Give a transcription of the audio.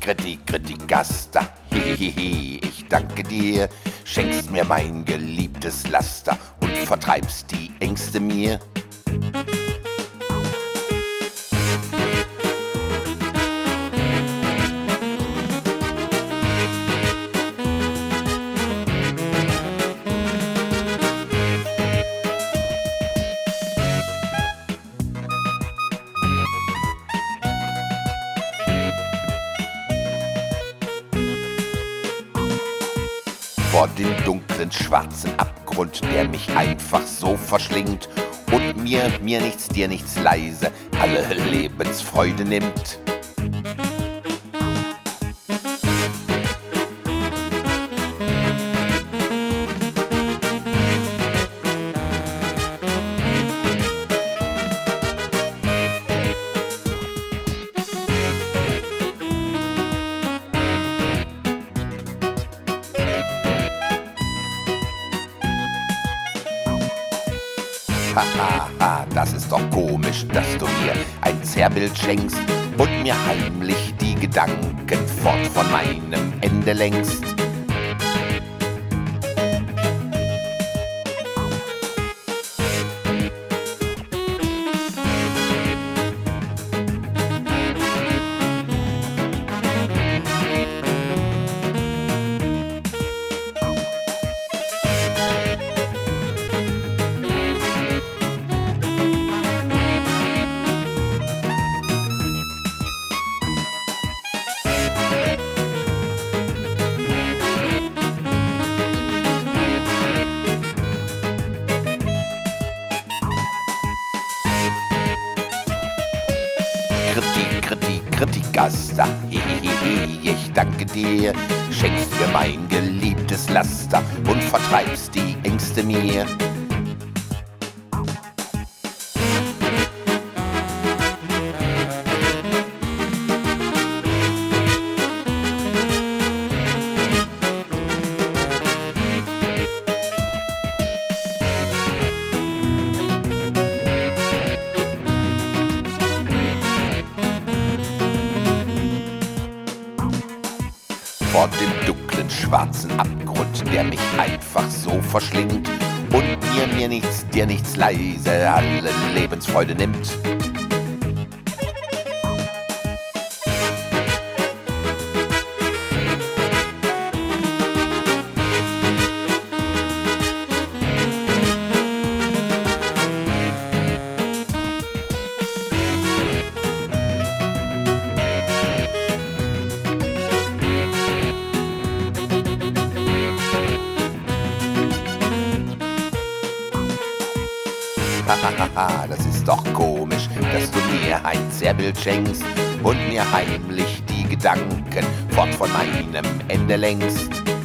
Kritikasta, hihihi, ich danke dir, schenkst mir mein geliebtes Laster und vertreibst die Ängste mir. Vor dem dunklen, schwarzen Abgrund, der mich einfach so verschlingt und mir nichts, dir nichts leise alle Lebensfreude nimmt. Hahaha, das ist doch komisch, dass du mir ein Zerrbild schenkst und mir heimlich die Gedanken fort von meinem Ende lenkst. Kritikasta, hihihi, ich danke dir, schenkst mir mein geliebtes Laster und vertreibst die Ängste mir. Vor dem dunklen, schwarzen Abgrund, der mich einfach so verschlingt und mir nichts, dir nichts leise alle Lebensfreude nimmt. Hahaha, das ist doch komisch, dass du mir ein Zerrbild schenkst und mir heimlich die Gedanken fort von meinem Ende lenkst.